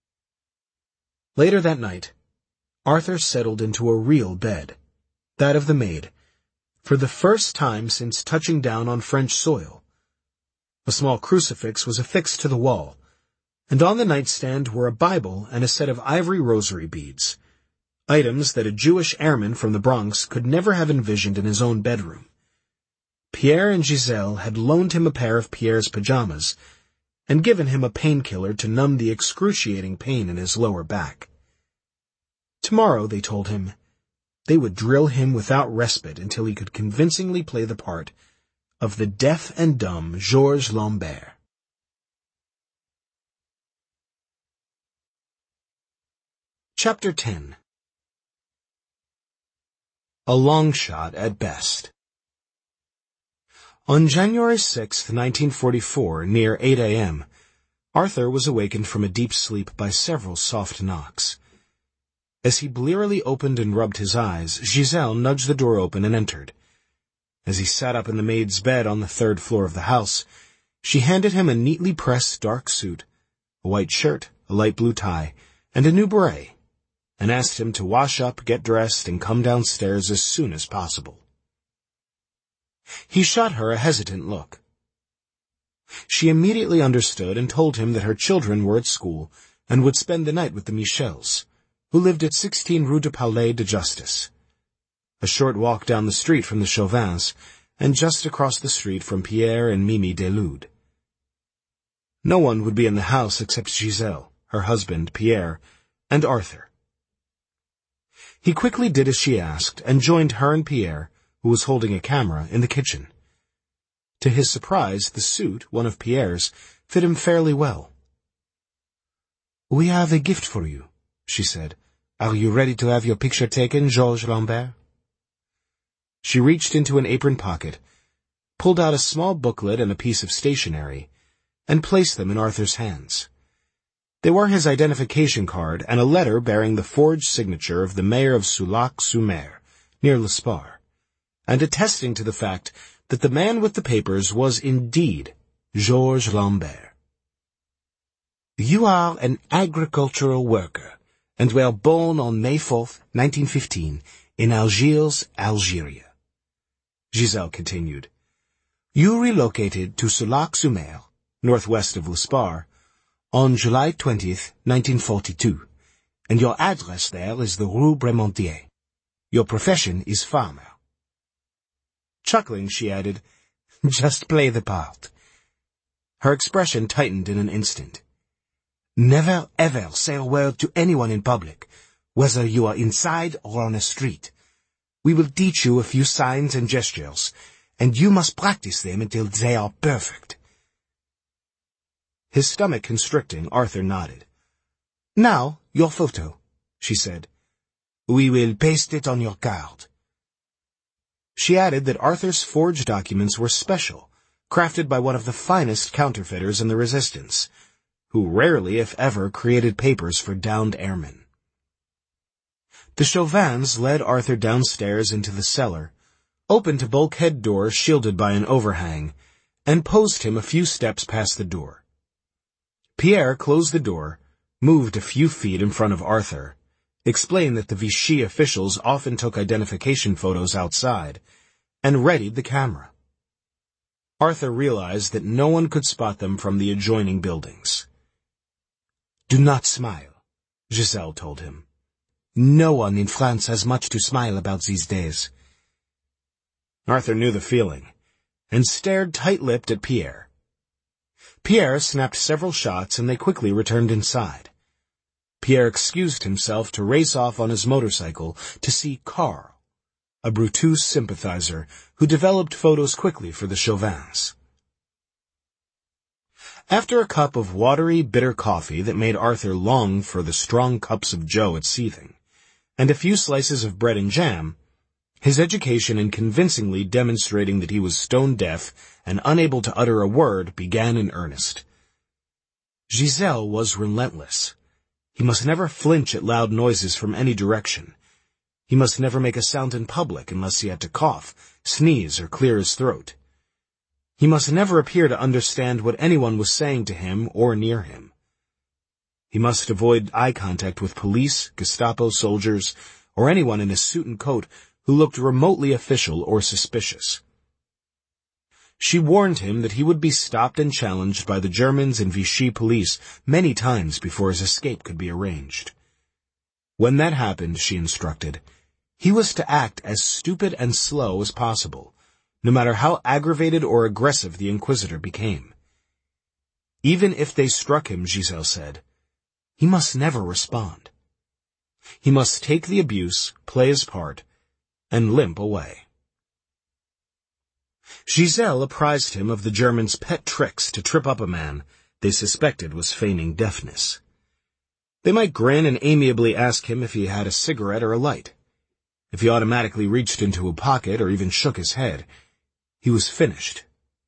Later that night, Arthur settled into a real bed, that of the maid, for the first time since touching down on French soil. A small crucifix was affixed to the wall, and on the nightstand were a Bible and a set of ivory rosary beads, items that a Jewish airman from the Bronx could never have envisioned in his own bedroom. Pierre and Giselle had loaned him a pair of Pierre's pajamas and given him a painkiller to numb the excruciating pain in his lower back. Tomorrow, they told him, they would drill him without respite until he could convincingly play the part of the deaf and dumb Georges Lambert. Chapter 10. A long shot at best. On January 6, 1944, near 8 a.m., Arthur was awakened from a deep sleep by several soft knocks. As he blearily opened and rubbed his eyes, Giselle nudged the door open and entered. As he sat up in the maid's bed on the third floor of the house, she handed him a neatly pressed dark suit, a white shirt, a light blue tie, and a new beret, and asked him to wash up, get dressed, and come downstairs as soon as possible. He shot her a hesitant look. She immediately understood and told him that her children were at school and would spend the night with the Michels, who lived at 16 Rue du Palais de Justice, a short walk down the street from the Chauvins, and just across the street from Pierre and Mimi Delude. No one would be in the house except Giselle, her husband, Pierre, and Arthur. He quickly did as she asked, and joined her and Pierre, who was holding a camera, in the kitchen. To his surprise, the suit, one of Pierre's, fit him fairly well. "We have a gift for you," she said. "Are you ready to have your picture taken, Georges Lambert?" She reached into an apron pocket, pulled out a small booklet and a piece of stationery, and placed them in Arthur's hands. They were his identification card and a letter bearing the forged signature of the mayor of Soulac-sur-Mer, near L'Espar, and attesting to the fact that the man with the papers was indeed Georges Lambert. "You are an agricultural worker, and were born on May 4th, 1915, in Algiers, Algeria." Giselle continued. "You relocated to Soulac-sur-Mer, northwest of L'Espar, on July 20th, 1942, and your address there is the Rue Bremontier. Your profession is farmer." Chuckling, she added, "Just play the part." Her expression tightened in an instant. "Never ever say a word to anyone in public, whether you are inside or on a street. We will teach you a few signs and gestures, and you must practice them until they are perfect." His stomach constricting, Arthur nodded. "Now, your photo," she said. "We will paste it on your card." She added that Arthur's forged documents were special, crafted by one of the finest counterfeiters in the Resistance, who rarely, if ever, created papers for downed airmen. The Chauvins led Arthur downstairs into the cellar, opened a bulkhead door shielded by an overhang, and posed him a few steps past the door. Pierre closed the door, moved a few feet in front of Arthur, explained that the Vichy officials often took identification photos outside, and readied the camera. Arthur realized that no one could spot them from the adjoining buildings. "Do not smile," Giselle told him. "No one in France has much to smile about these days." Arthur knew the feeling, and stared tight-lipped at Pierre. Pierre snapped several shots, and they quickly returned inside. Pierre excused himself to race off on his motorcycle to see Carl, a Brutus sympathizer who developed photos quickly for the Chauvins. After a cup of watery, bitter coffee that made Arthur long for the strong cups of joe at Seething, and a few slices of bread and jam, his education in convincingly demonstrating that he was stone-deaf and unable to utter a word began in earnest. Giselle was relentless. He must never flinch at loud noises from any direction. He must never make a sound in public unless he had to cough, sneeze, or clear his throat. He must never appear to understand what anyone was saying to him or near him. He must avoid eye contact with police, Gestapo soldiers, or anyone in a suit and coat who looked remotely official or suspicious. She warned him that he would be stopped and challenged by the Germans and Vichy police many times before his escape could be arranged. When that happened, she instructed, he was to act as stupid and slow as possible, no matter how aggravated or aggressive the Inquisitor became. Even if they struck him, Giselle said, he must never respond. He must take the abuse, play his part, and limp away. Giselle apprised him of the Germans' pet tricks to trip up a man they suspected was feigning deafness. They might grin and amiably ask him if he had a cigarette or a light. If he automatically reached into a pocket or even shook his head, he was finished.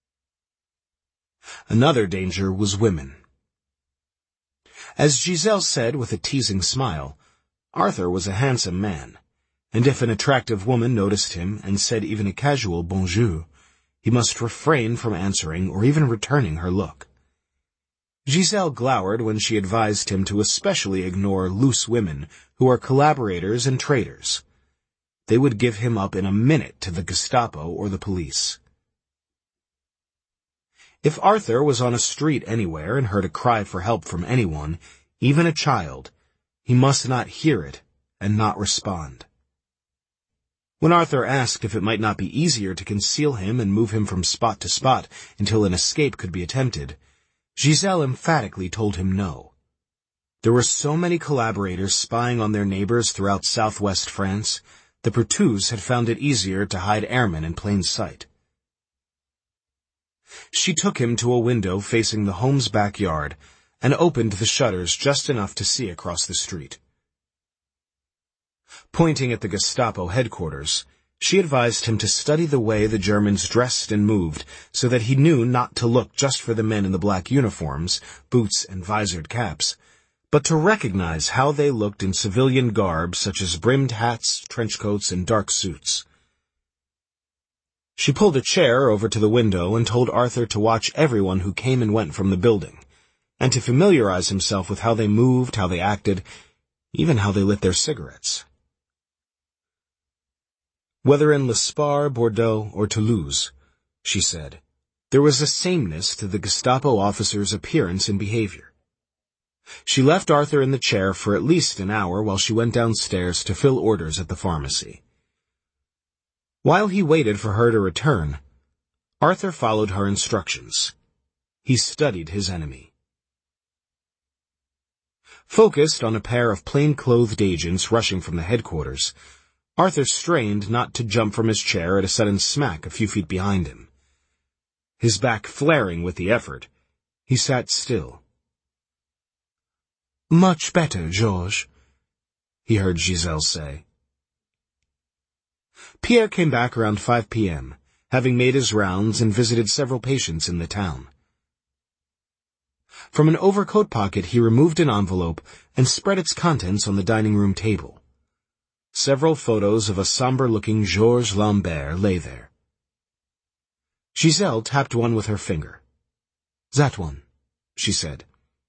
Another danger was women. As Giselle said with a teasing smile, Arthur was a handsome man, and if an attractive woman noticed him and said even a casual bonjour, he must refrain from answering or even returning her look. Giselle glowered when she advised him to especially ignore loose women who are collaborators and traitors. They would give him up in a minute to the Gestapo or the police. If Arthur was on a street anywhere and heard a cry for help from anyone, even a child, he must not hear it and not respond. When Arthur asked if it might not be easier to conceal him and move him from spot to spot until an escape could be attempted, Giselle emphatically told him no. There were so many collaborators spying on their neighbors throughout southwest France, the Pertus had found it easier to hide airmen in plain sight. She took him to a window facing the home's backyard and opened the shutters just enough to see across the street. Pointing at the Gestapo headquarters, she advised him to study the way the Germans dressed and moved so that he knew not to look just for the men in the black uniforms, boots and visored caps, but to recognize how they looked in civilian garb such as brimmed hats, trench coats, and dark suits. She pulled a chair over to the window and told Arthur to watch everyone who came and went from the building, and to familiarize himself with how they moved, how they acted, even how they lit their cigarettes. Whether in L'Espar, Bordeaux, or Toulouse, she said, there was a sameness to the Gestapo officer's appearance and behavior. She left Arthur in the chair for at least an hour while she went downstairs to fill orders at the pharmacy. While he waited for her to return, Arthur followed her instructions. He studied his enemy. Focused on a pair of plain-clothed agents rushing from the headquarters, Arthur strained not to jump from his chair at a sudden smack a few feet behind him. His back flaring with the effort, he sat still. "Much better, Georges," he heard Giselle say. Pierre came back around 5 p.m., having made his rounds and visited several patients in the town. From an overcoat pocket he removed an envelope and spread its contents on the dining room table. Several photos of a somber-looking Georges Lambert lay there. Giselle tapped one with her finger. "That one," she said.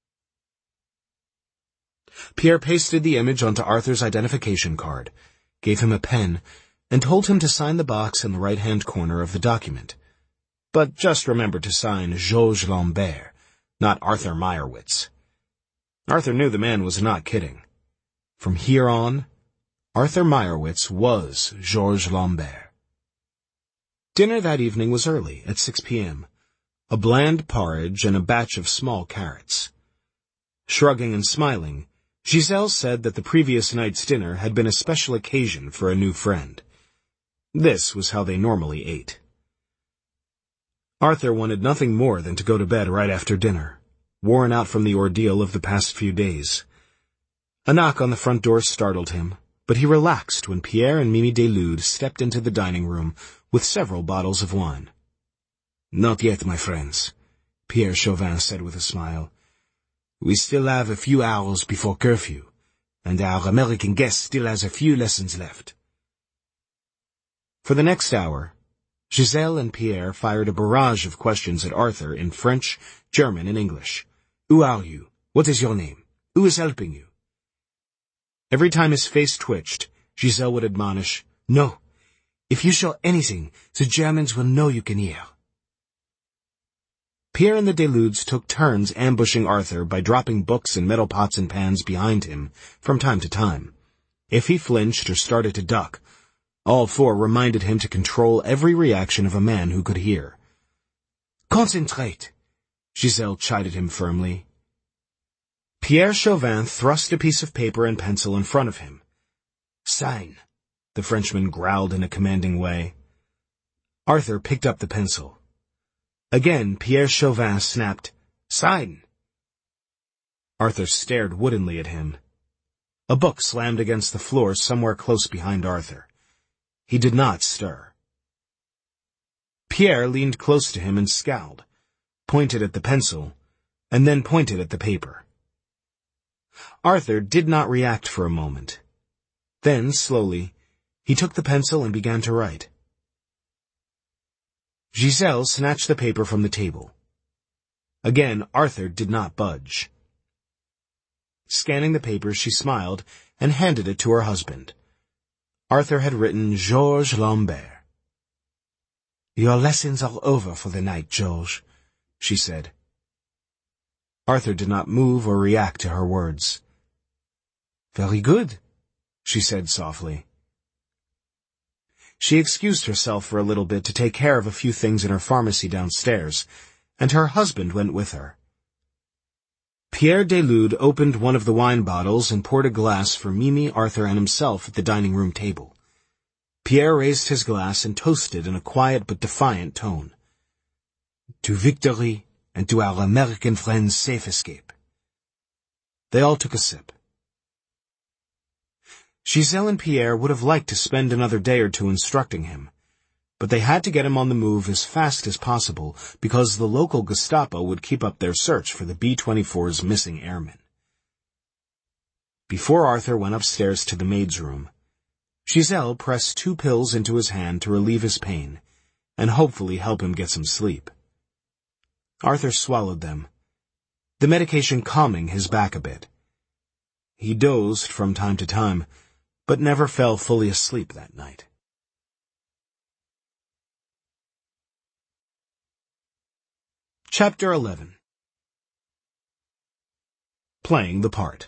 Pierre pasted the image onto Arthur's identification card, gave him a pen, and told him to sign the box in the right-hand corner of the document. But just remember to sign Georges Lambert, not Arthur Meyerowitz. Arthur knew the man was not kidding. From here on, Arthur Meyerowitz was Georges Lambert. Dinner that evening was early, at 6 p.m., a bland porridge and a batch of small carrots. Shrugging and smiling, Giselle said that the previous night's dinner had been a special occasion for a new friend. This was how they normally ate. Arthur wanted nothing more than to go to bed right after dinner, worn out from the ordeal of the past few days. A knock on the front door startled him, but he relaxed when Pierre and Mimi Delude stepped into the dining room with several bottles of wine. "Not yet, my friends," Pierre Chauvin said with a smile. "We still have a few hours before curfew, and our American guest still has a few lessons left." For the next hour, Giselle and Pierre fired a barrage of questions at Arthur in French, German, and English. "Who are you? What is your name? Who is helping you?" Every time his face twitched, Giselle would admonish, "No. If you show anything, the Germans will know you can hear." Pierre and the Deludes took turns ambushing Arthur by dropping books and metal pots and pans behind him from time to time. If he flinched or started to duck, all four reminded him to control every reaction of a man who could hear. "Concentrate," Giselle chided him firmly. Pierre Chauvin thrust a piece of paper and pencil in front of him. "Sign," the Frenchman growled in a commanding way. Arthur picked up the pencil. Again, Pierre Chauvin snapped, "Sign." Arthur stared woodenly at him. A book slammed against the floor somewhere close behind Arthur. He did not stir. Pierre leaned close to him and scowled, pointed at the pencil, and then pointed at the paper. Arthur did not react for a moment. Then, slowly, he took the pencil and began to write. Giselle snatched the paper from the table. Again, Arthur did not budge. Scanning the paper, she smiled and handed it to her husband. Arthur had written Georges Lambert. "Your lessons are over for the night, Georges," she said. Arthur did not move or react to her words. "Very good," she said softly. She excused herself for a little bit to take care of a few things in her pharmacy downstairs, and her husband went with her. Pierre Delude opened one of the wine bottles and poured a glass for Mimi, Arthur, and himself at the dining room table. Pierre raised his glass and toasted in a quiet but defiant tone. "To victory and to our American friends' safe escape." They all took a sip. Giselle and Pierre would have liked to spend another day or two instructing him, but they had to get him on the move as fast as possible because the local Gestapo would keep up their search for the B-24's missing airmen. Before Arthur went upstairs to the maid's room, Giselle pressed 2 pills into his hand to relieve his pain and hopefully help him get some sleep. Arthur swallowed them, the medication calming his back a bit. He dozed from time to time, but never fell fully asleep that night. Chapter 11. Playing the Part.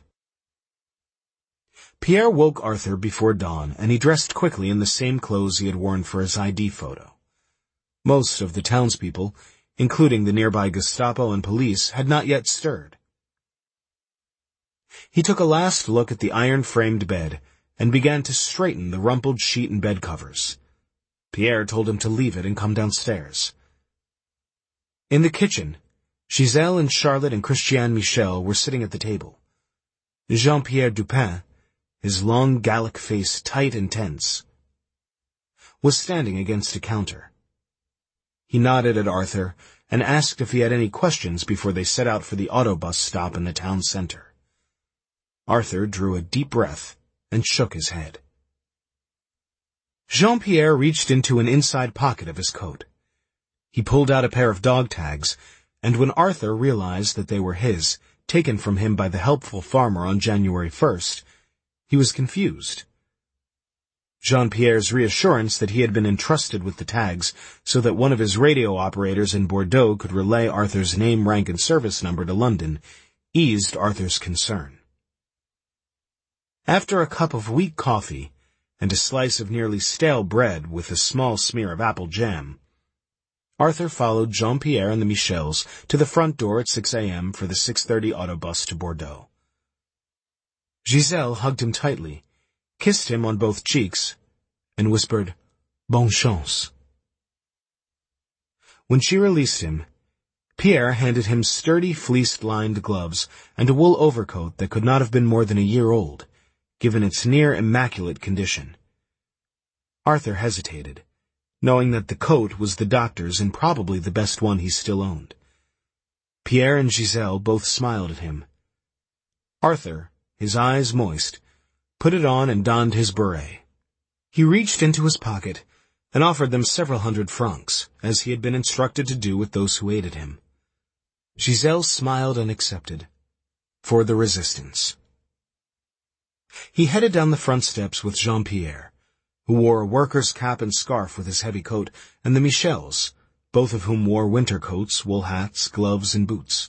Pierre woke Arthur before dawn, and he dressed quickly in the same clothes he had worn for his ID photo. Most of the townspeople, including the nearby Gestapo and police, had not yet stirred. He took a last look at the iron-framed bed and began to straighten the rumpled sheet and bed covers. Pierre told him to leave it and come downstairs. In the kitchen, Giselle and Charlotte and Christiane Michel were sitting at the table. Jean-Pierre Dupin, his long Gallic face tight and tense, was standing against a counter. He nodded at Arthur and asked if he had any questions before they set out for the autobus stop in the town center. Arthur drew a deep breath and shook his head. Jean-Pierre reached into an inside pocket of his coat. He pulled out a pair of dog tags, and when Arthur realized that they were his, taken from him by the helpful farmer on January 1st, he was confused. Jean-Pierre's reassurance that he had been entrusted with the tags so that one of his radio operators in Bordeaux could relay Arthur's name, rank, and service number to London eased Arthur's concern. After a cup of weak coffee and a slice of nearly stale bread with a small smear of apple jam, Arthur followed Jean-Pierre and the Michels to the front door at 6 a.m. for the 6:30 autobus to Bordeaux. Giselle hugged him tightly, kissed him on both cheeks, and whispered, "Bonne chance." When she released him, Pierre handed him sturdy fleece-lined gloves and a wool overcoat that could not have been more than a year old, given its near-immaculate condition. Arthur hesitated, knowing that the coat was the doctor's and probably the best one he still owned. Pierre and Giselle both smiled at him. Arthur, his eyes moist, put it on and donned his beret. He reached into his pocket and offered them several hundred francs, as he had been instructed to do with those who aided him. Giselle smiled and accepted. for the resistance. He headed down the front steps with Jean-Pierre, who wore a worker's cap and scarf with his heavy coat, and the Michels, both of whom wore winter coats, wool hats, gloves, and boots.